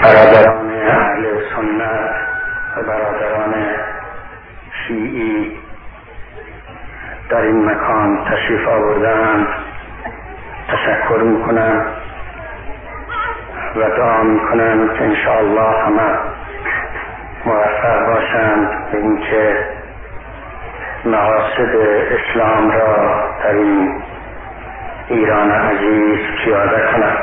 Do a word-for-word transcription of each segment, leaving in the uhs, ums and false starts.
برادران اهل سنت و برادران شیعی در این مکان تشریف آوردند تشکر میکنم و دعا میکنم که انشاءالله همه موفق باشند به اینکه مقاصد اسلام را در این ایران عزیز پیاده کنند.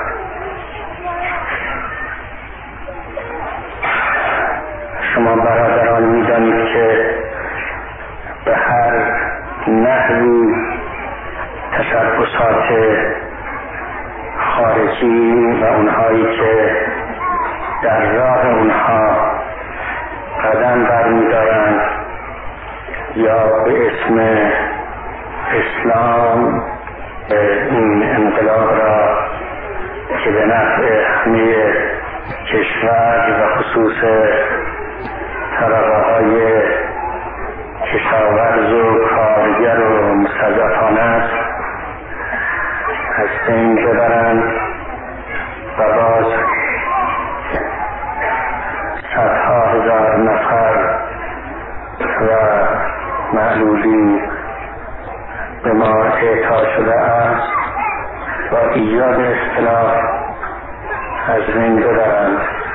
شما برادران میدانید که به هر نحوی تشبسات خارجی و اونهایی که در راه اونها قدم برمی‌دارند یا به اسم اسلام این انقلاب را که به نفع همه کشور و خصوص طبقه های کشاورز و کارگر و مستضعفان است از بین ببرند و باز صدها هزار نفر و معلولی به ما اعطا شده است و ایجاد اختلاف از بین ببرند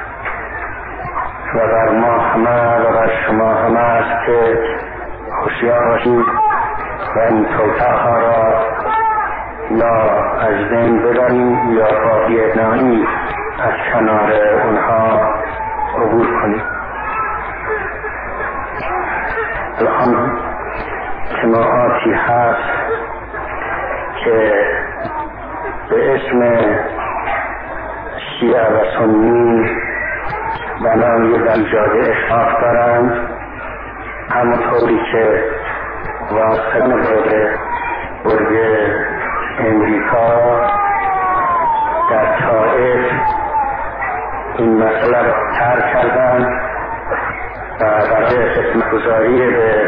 و بر ما همه و بر شما همه است که هوشیار باشید و این توطئه‌ها را یا از بین ببریم یا با بی‌اعتنایی از کنار اونها عبور کنیم. الان جماعاتی هست که به اسم شیعه و سنی بنای به ایجاد اختلاف دارند، همونطوری که واسطان برد برگ امریکا در طائف این مسئله را ترک کردند و برای خدمتگزاری به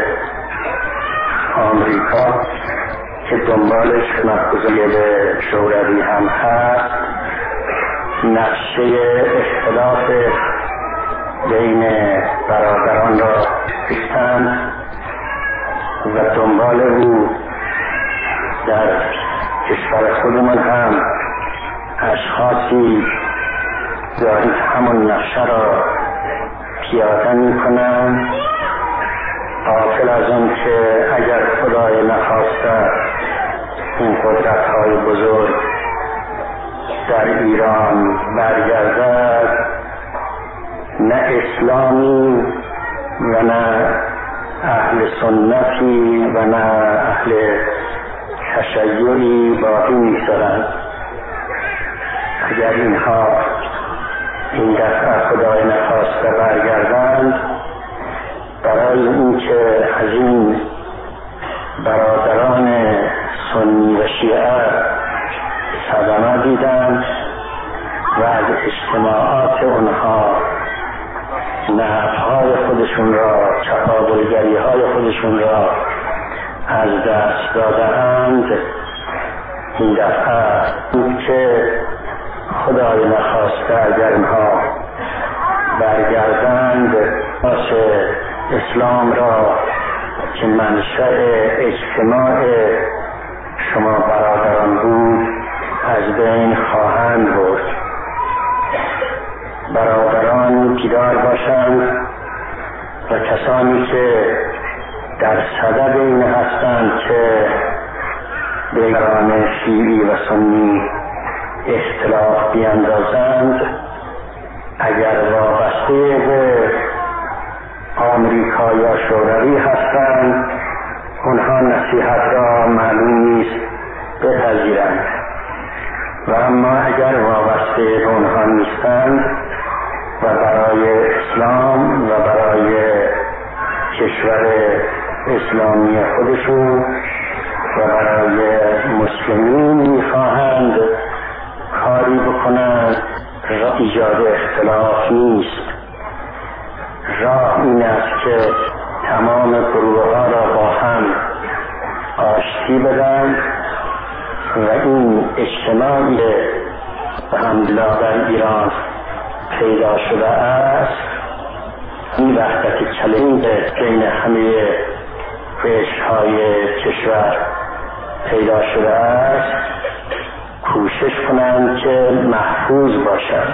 آمریکا که دنبالش خدمتگزاری به شوروی هم هست نقشه اختلاف بین برادران را ریختند و دنبال او در کشور خودمان هم اشخاصی دارید همون نقشه را پیاده می کنند غافل از اون که اگر خدای نخواسته این قدرت های بزرگ در ایران برگردد نه اسلامی و نه اهل سنتی و نه اهل تشیعی باقی می‌گذارند. اگر اینها این دفعه خدای نخواسته برگردند برای اینکه از این برادران سنی و شیعه صدمه دیدند و از اجتماعات اونها نهبهای خودشون را چپاولگری های خودشون را از دست داده‌اند، این دفعه که خدای نخواسته اگر اینها برگردند واسه اسلام را که منشأ اجتماع شما برادران بود از بین خواهند برد. برادران بیدار باشند و کسانی که در صدد این هستند که بینان شیعی و سنی اختلاف بیاندازند اگر وابسته به آمریکا یا شوروی هستند اونها نصیحت را معلوم نیست بپذیرند و اما اگر وابسته به اونها نیستند و برای اسلام و برای کشور اسلامی خودشون و برای مسلمین میخواهند کاری بکنند را ایجاد اختلاف نیست. راه این است که تمام گروه ها را با هم آشتی بدن و این اجتماعی الحمدلله در ایران پیدا شده است، این وحدت کلمی بین همه قشرهای کشور پیدا شده است کوشش کنند که محفوظ باشد.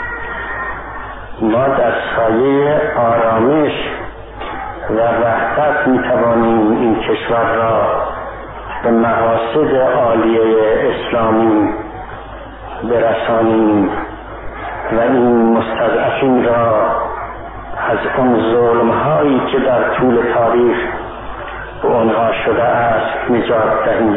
ما در سایه آرامش و وحدت میتوانیم این کشور را به مقاصد عالیه اسلامی برسانیم و این مستضعفین را از اون ظلم‌هایی که در طول تاریخ به آنها شده است نجات دهیم.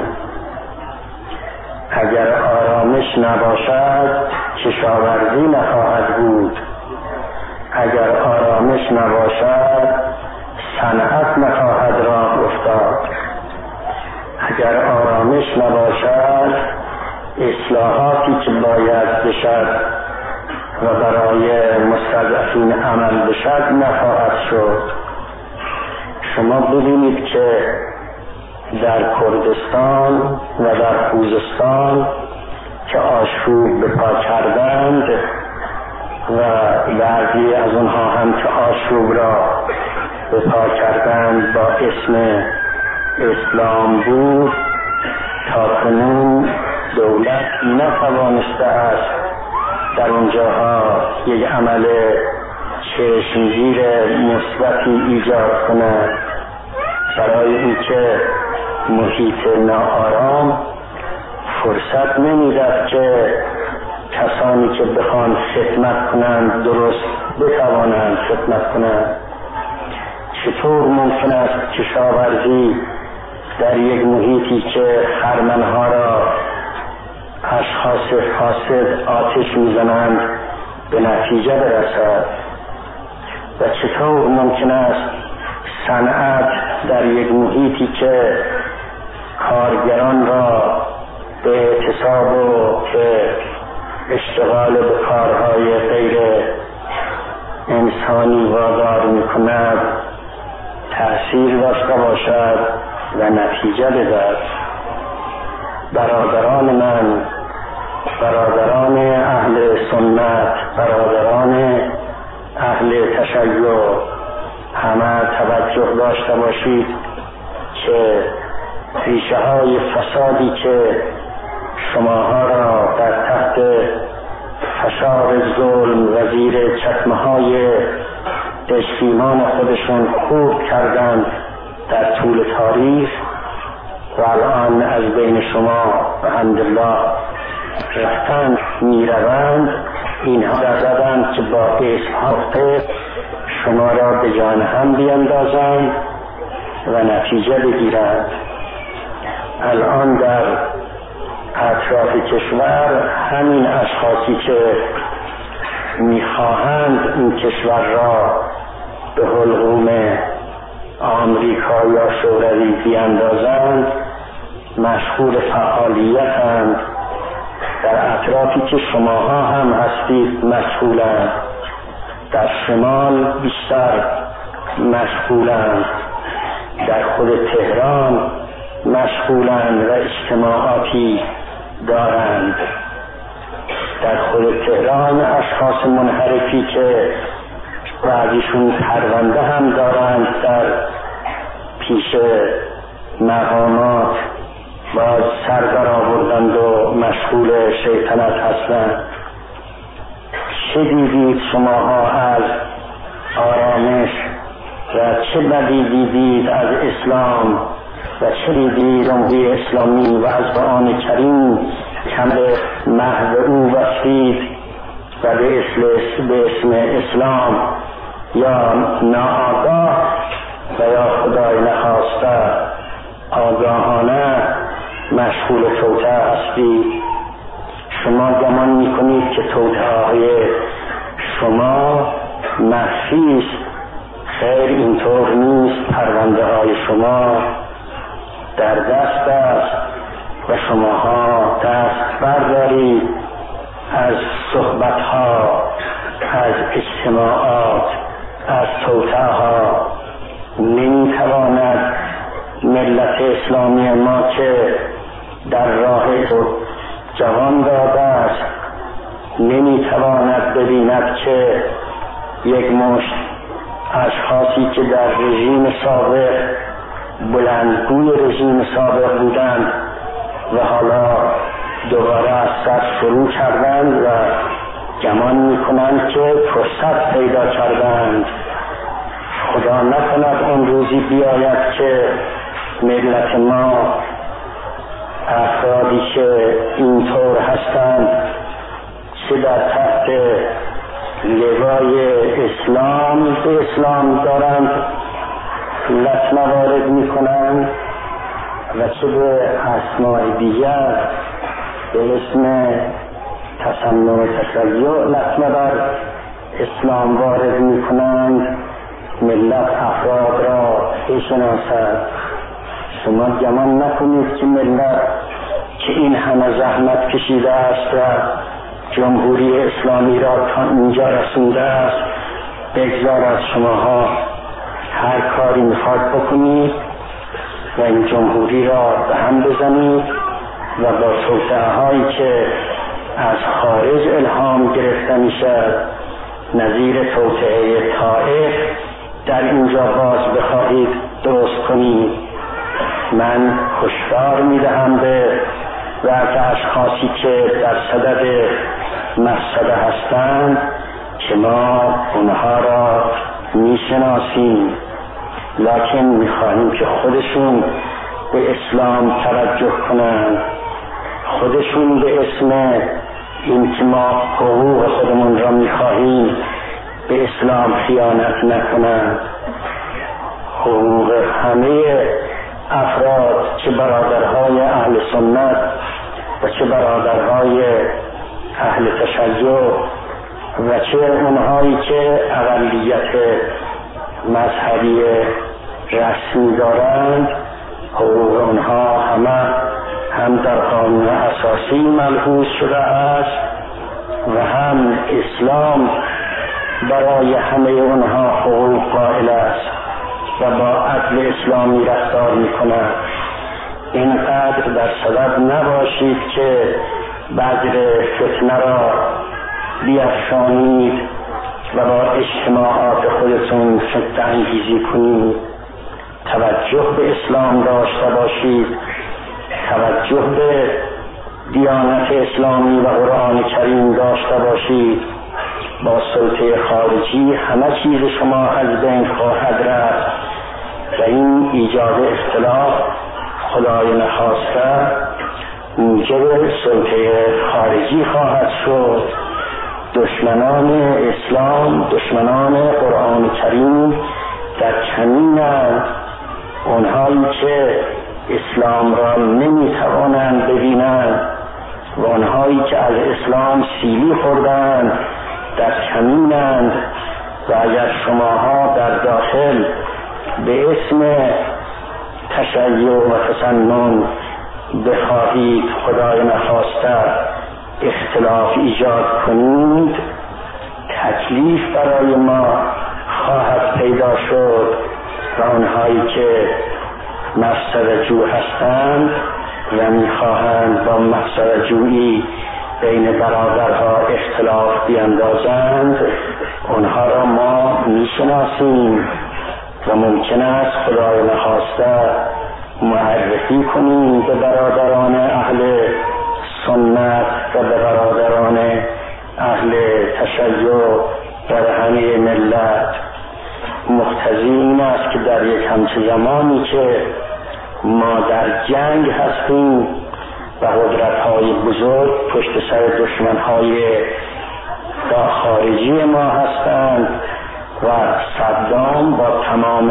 اگر آرامش نباشد کشاورزی نخواهد بود، اگر آرامش نباشد صنعت نخواهد راه افتاد، اگر آرامش نباشد اصلاحاتی که باید بشد و برای مستضعفین عمل بشد نخواهد شد. شما ببینید که در کردستان و در خوزستان که آشوب به پا کردند و بعضی از اونها هم که آشوب را به پا کردند با اسم اسلام بود، تا کنون دولت نتوانسته است در اونجاها یک عمل چشمگیر مثبتی ایجاد کند برای اینکه محیط ناآرام فرصت نمیدهد که کسانی که بخوان خدمت کنند درست بتوانند خدمت کنند. چطور ممکن است کشاورزی در یک محیطی که خرمنها را اشخاص فاسد آتش میزنند به نتیجه برسد؟ و چطور ممکن است صنعت در یک محیطی که کارگران را به اعتصاب و به اشتغال به کارهای غیر انسانی وادار میکند تأثیر داشته باشد و نتیجه بدهد؟ برادران من، برادران اهل سنت، برادران اهل تشیع، همه توجه داشته باشید که ریشه های فسادی که شماها را در تحت فشار ظلم و زیر چکمه های دشمنان خودشون خورد کردند در طول تاریخ و الان از بین شما الحمدلله رفتند میروند، اینها در زدند که با اسم شما را به جان هم بیندازند و نتیجه بگیرند. الان در اطراف کشور همین اشخاصی که میخواهند این کشور را به حلقوم آمریکا یا شوروی بیندازند مشغول فعالیتند. در اطرافی که شماها هم هستید مشغولند، در شمال بیشتر مشغولند، در خود تهران مشغولند و اجتماعاتی دارند. در خود تهران اشخاص منحرفی که بعضیشون پرونده هم دارند در پیش مقامات باز سر در آوردند و مشغول شیطنت هستند. چه دیدید شماها از آرامش و چه بدی دیدید از اسلام و چه دیدید جمهوری اسلامی و از قرآن کریم کم محو او وفید و به اسم اسلام یا ناآگاه و یا خدای نخواسته آگاهانه مشغول توطئه هستید. شما گمان میکنید که توطئه‌های شما مخفی است. خیر، اینطور نیست. پرونده های شما در دست است و شماها دست بردارید از صحبت ها، از اجتماعات، از توطئه ها. نمیتواند ملت اسلامی ما که در راه جوان داده است نمیتواند ببیند که یک مشت اشخاصی که در رژیم سابق بلندگوی رژیم سابق بودند و حالا دوباره از سر شروع کردند و گمان میکنند که فرصت پیدا کردند. خدا نکند اون روزی بیاید که ملت ما افرادی که اینطور هستند چه در تحت لوای اسلام به اسلام دارند لطمه وارد میکنند و چه به اسماء دیگر به اسم تسنن و تشیع لطمه بر اسلام وارد میکنند. ملت افراد را بشناسد. شما گمان نکنید که ملت که این همه زحمت کشیده است و جمهوری اسلامی را تا اینجا رسونده است بگذار از شماها هر کاری میخواد بکنید و این جمهوری را به هم بزنید و با توطئه هایی که از خارج الهام گرفته میشد نظیر توطئه طائف در اینجا باز بخواهید درست کنید. من هشدار میدهم به بعض اشخاصی که در صدد مفسده هستند که ما اونها را میشناسیم، لکن میخواهیم که خودشون به اسلام توجه کنند، خودشون به اسم این که ما حقوق خودمون را میخواهیم به اسلام خیانت نکنند. حقوق همه افراد، چه برادرهای اهل سنت و چه برادرهای اهل تشیع و چه اونهایی که اقلیت مذهبی رسمی دارند، حقوق اونها همه هم در قانون اساسی ملحوظ شده است و هم اسلام برای همه اونها حقوق قائل است و با عدل اسلامی رفتار میکند. اینقدر در صدد نباشید که بذر فتنه را بیفشانید و با اجتماعات خودتون فتنه انگیزی کنید. توجه به اسلام داشته باشید، توجه به دیانت اسلامی و قرآن کریم داشته باشید. با سلطه خارجی همه چیز شما از بین خواهد رفت و این ایجاد اختلاف خدای نخواسته موجب سلطه خارجی خواهد شد. دشمنان اسلام، دشمنان قرآن کریم در کمینند، اونهایی که اسلام را نمیتوانند ببینند و اونهایی که از اسلام سیلی خوردند در کمینند و اگر شماها در داخل به اسم تشیع و تسنن بخواهید خدای نخواسته اختلاف ایجاد کنید، تکلیف برای ما خواهد پیدا شد و آنهایی که مفسده جو هستند و میخواهند با مفسده جویی بین برادرها اختلاف بیندازند، اونها را ما میشناسیم و ممکن است خدای نخواسته معرفی کنیم به برادران اهل سنت و به برادران اهل تشیع در همه ملت. مقتضی این است که در یک همچه زمانی که ما در جنگ هستیم و قدرت‌های بزرگ پشت سر دشمن‌های خارجی ما هستند و صدام با تمام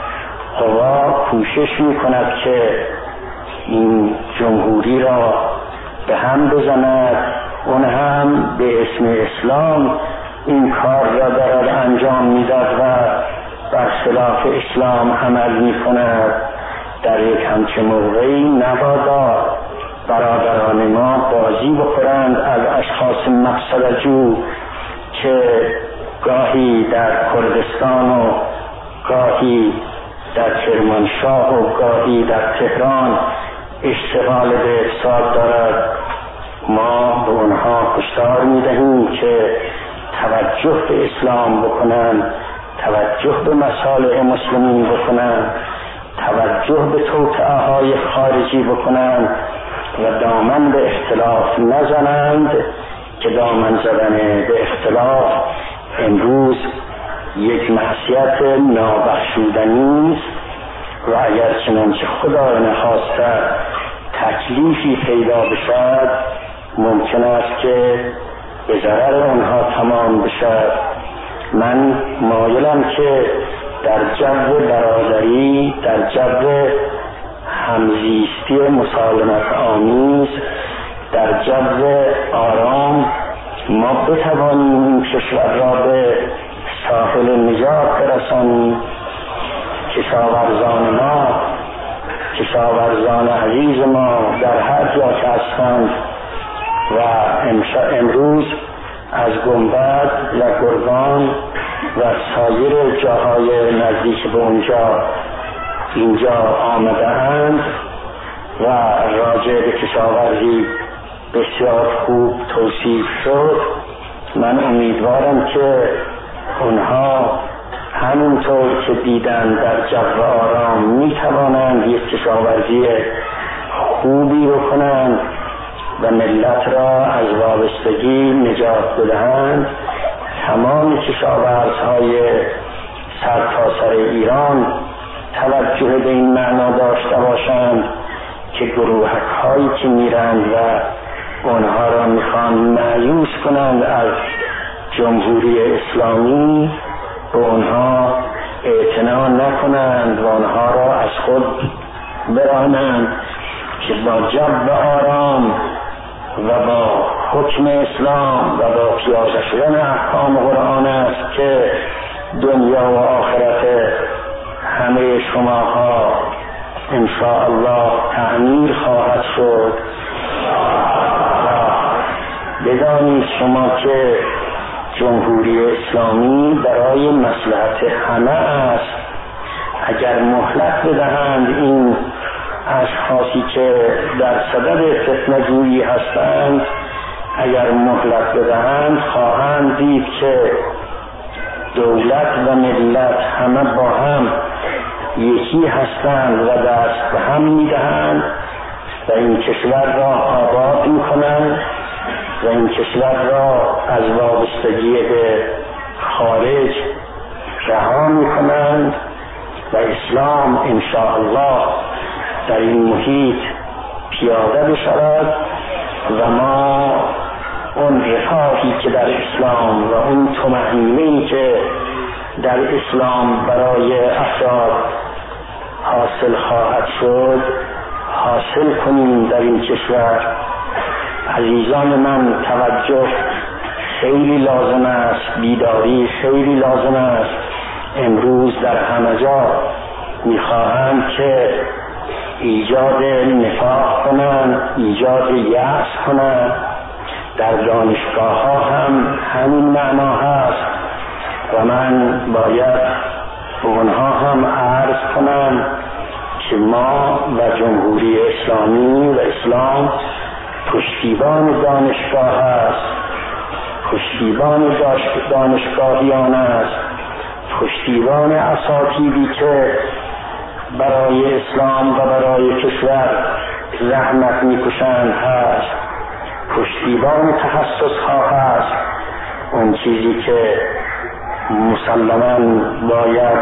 قوا کوشش می‌کند که این جمهوری را به هم بزند، اون هم به اسم اسلام این کار را دارد انجام می‌دهد و بر خلاف اسلام عمل می‌کند. در یک همچه موقعی نبادا برادران ما بازی بخورند از اشخاص مقصد جو که گاهی در کردستان و گاهی در کرمانشاه و گاهی در تهران اشتغال به افساد دارد. ما به اونها هشدار میدهیم که توجه به اسلام بکنن، توجه به مصالح مسلمین بکنن، توجه به توطئه های خارجی بکنن و دامن به اختلاف نزنند که دامن زدن به اختلاف امروز یک معصیت نابخشودنی است و اگر چنانچه خدا نخواسته تکلیفی پیدا بشد ممکن است که به ضرر آنها تمام بشد. من مایلم که در جو برادری، در جو همزیستی مسالمت آمیز، در جو آرام ما بتوانیم این کشور را به ساحل نجات برسانیم. کشاورزان ما، کشاورزان عزیز ما در هر جا که هستند و امروز از گنبد و گرگان و سایر جاهای نزدیک به اونجا اینجا آمده اند و راجع به کشاورزی بسیار خوب توصیف شد. من امیدوارم که اونها همونطور که دیدن در جو آرام می توانند یک کشاورزی خوبی بکنند و ملت را از وابستگی نجات بدهند. تمام کشاورزهای سرتاسر ایران توجه به این معنا داشته باشند که گروهک هایی که میرند و اونها را میخوان مایوس کنند از جمهوری اسلامی به اونها اعتنا نکنند و اونها را از خود برانند که با جو آرام و با حکم اسلام و با پیاده شدن احکام قرآن است که دنیا و آخرت همه شماها انشاء الله تعمیر خواهد شد. بدانید شما که جمهوری اسلامی برای مصلحت همه است. اگر مهلت بدهند این اشخاصی که در صدد فتنه جویی هستند، اگر مهلت بدهند خواهند دید که دولت و ملت همه با هم یکی هستند و دست به هم میدهند و این کشور را آباد میکنند و این کشور را از وابستگی به خارج رها میکنند و اسلام انشاءالله در این محیط پیاده بشود و ما اون رفاهی که در اسلام و اون طمأنینه‌ای که در اسلام برای افراد حاصل خواهد شد حاصل کنیم در این کشور. عزیزان من، توجه خیلی لازم است، بیداری خیلی لازم است. امروز در همه جا میخواهند که ایجاد نفاق کنند، ایجاد یأس کنند. در دانشگاه ها هم همین معنا هست و من باید به اونها هم عرض کنم که ما و جمهوری اسلامی و اسلام پشتیبان دانشگاه است، پشتیبان دانشگاهیان است، پشتیبان اساتیدی که برای اسلام و برای کشور زحمت میکشند هست، پشتیبان تخصص ها هست. اون چیزی که مسلماً باید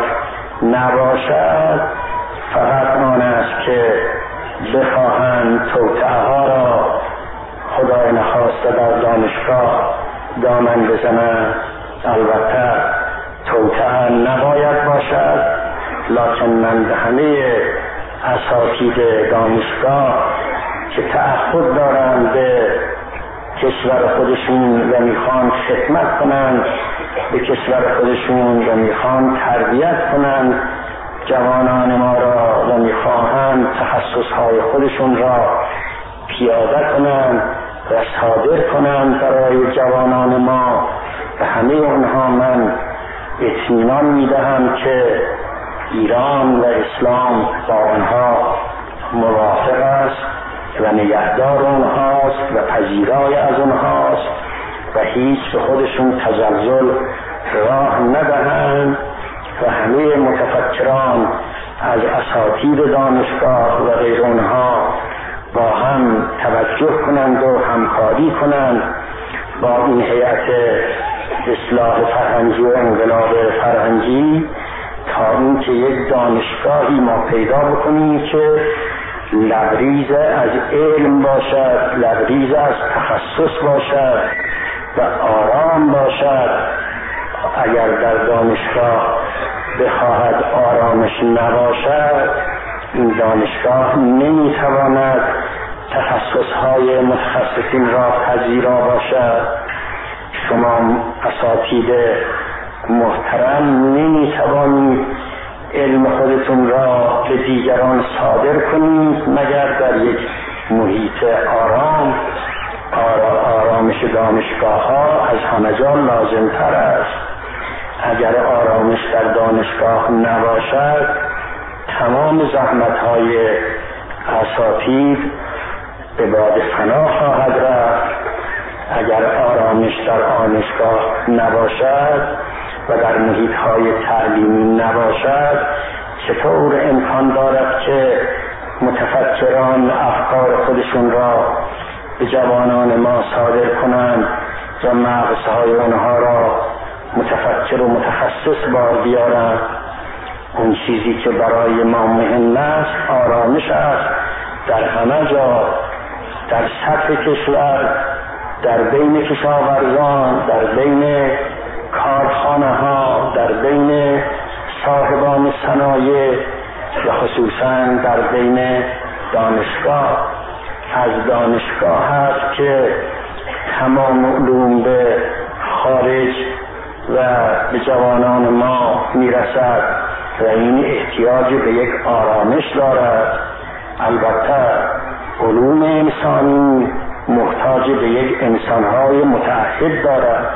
نباشد فقط آن است که بخواهند توطئه ها را خدای نخواسته در دانشگاه دامن بزنند. البته توطئه نباید باشد، لکن من به همه اساتید دانشگاه که تعهد دارند به کشور خودشون و میخوان خدمت کنند به کشور خودشون و میخوان تربیت کنند جوانان ما را و میخواهند تخصصهای خودشون را پیاده کنند و صادر کنند برای جوانان ما. به همه اونها من اطمینان میدهم که ایران و اسلام با آنها موافق است و نگهدار اونهاست و پذیرای از اونهاست و هیچ به خودشون تزلزل راه ندهند و همه متفکران از اساتید دانشگاه و غیر اونها با هم توجه کنند و همکاری کنند با این هیئت اصلاح فرهنگی و انقلاب فرهنگی تا اینکه یک دانشگاهی ما پیدا بکنیم که لبریز از علم باشد، لبریز از تخصص باشد و آرام باشد. اگر در دانشگاه بخواهد آرامش نباشد، این دانشگاه نمیتواند تخصصهای متخصصین را پذیرا باشد. شما اساتید محترم نمیتوانید علم خودتون را به دیگران صادر کنید مگر در یک محیط آرام. آرامش دانشگاه ها از همه جا لازم تر است. اگر آرامش در دانشگاه نباشد، تمام زحمت های اساتید به باد فنا خواهد رفت. اگر آرامش در دانشگاه نباشد و در محیط های تعلیمی نباشد، چطور امکان دارد که متفکران افکار خودشون را به جوانان ما صادر کنند و مغزهای اونها را متفکر و متخصص بار بیارند؟ اون چیزی که برای ما مهم است آرامش است. در همه جا، در سطح کشور، در بین کشاورزان، در بین کارخانه ها، در بین صاحبان صنایع و خصوصا در بین دانشگاه. از دانشگاه هست که تمام علوم به خارج و به جوانان ما میرسد و این احتیاج به یک آرامش دارد. البته علوم انسانی محتاج به یک انسانهای متعهد دارد.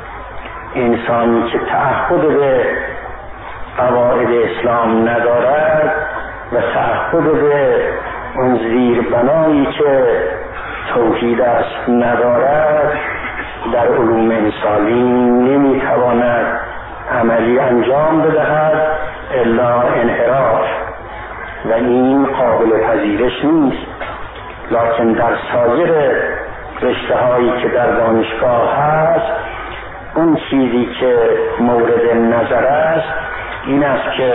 انسانی که تعهد به قواعد اسلام ندارد و تعهد به اون زیربنایی که توحید است ندارد، در علوم انسانی نمیتواند عملی انجام بدهد الا انحراف و این قابل پذیرش نیست. لکن در سایر رشته هایی که در دانشگاه هست، اون چیزی که مورد نظر است این است که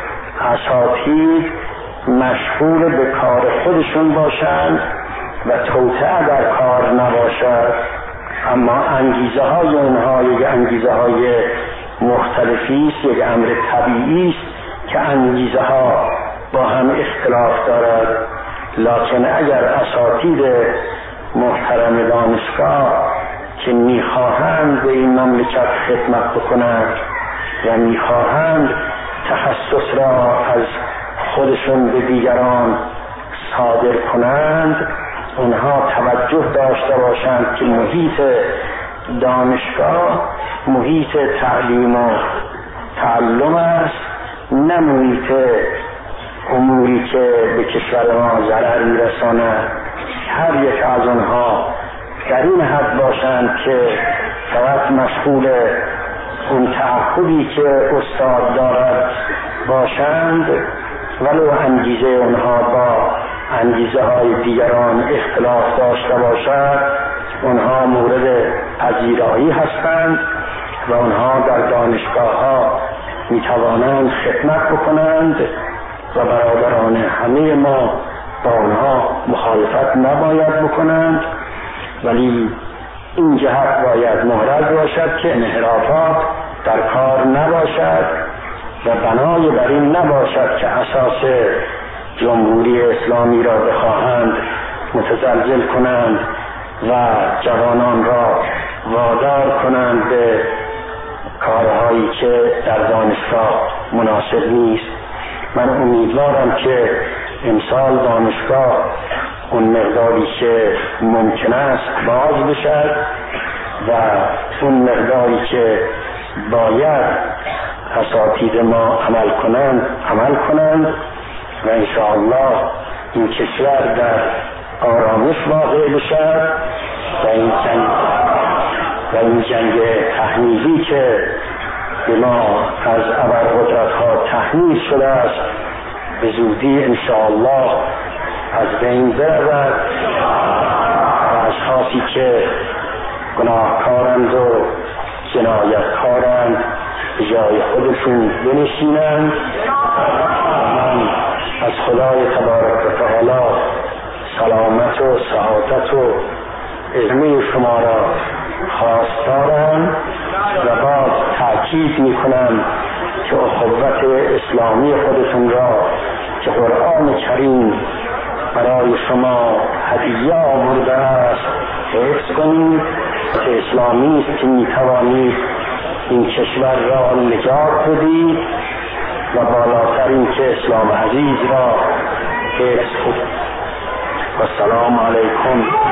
اساتید مشغول به کار خودشون باشند و توطئه در کار نباشد، اما انگیزه های اونها یک انگیزه های مختلفی است، یک امر طبیعی است که انگیزه ها با هم اختلاف دارد. لکن اگر اساتید محترم دانشگاه که میخواهند به این مملکت خدمت بکنند و میخواهند تخصص را از خودشون به دیگران صادر کنند، اونها توجه داشته باشند که محیط دانشگاه محیط تعلیم و تعلم است، نه محیط اموری که به کشور ما ضرر میرساند. هر یک از اونها در این حد باشند که فقط مشغول اون تعهدی که استاد دارد باشند، ولو انگیزه اونها با انگیزه های دیگران اختلاف داشته باشد، اونها مورد پذیرایی هستند و اونها در دانشگاه ها میتوانند خدمت بکنند و برادران همه ما با اونها مخالفت نباید بکنند. ولی این جهت باید محرز باشد که انحرافات در کار نباشد و بنای بر این نباشد که اساس جمهوری اسلامی را بخواهند متزلزل کنند و جوانان را وادار کنند به کارهایی که در دانشگاه مناسب نیست. من امیدوارم که امسال دانشگاه اون مقداری که ممکن است باز بشد و اون مقداری که باید اساتید ما عمل کنند عمل کنند و انشاءالله این کشور در آرامش واقع بشد و این جنگ و این جنگ تحمیلی که به ما از ابرقدرت ها تحمیل شده است به زودی انشاءالله از بین برود و اشخاصی که گناهکارند و جنایتکارند به جای خودشون بنشینند. من از خدای تبارک و تعالی سلامت و سعادت و علمی شما را خواستارم و باز تأکید می کنم که اخوت اسلامی خودتون را که قرآن کریم برای شما هدیه آورده است حفظ کنید که اسلامی است که می توانید این کشور را نجات بدید و بالاتر این که اسلام عزیز را حفظ کنید. و السلام علیکم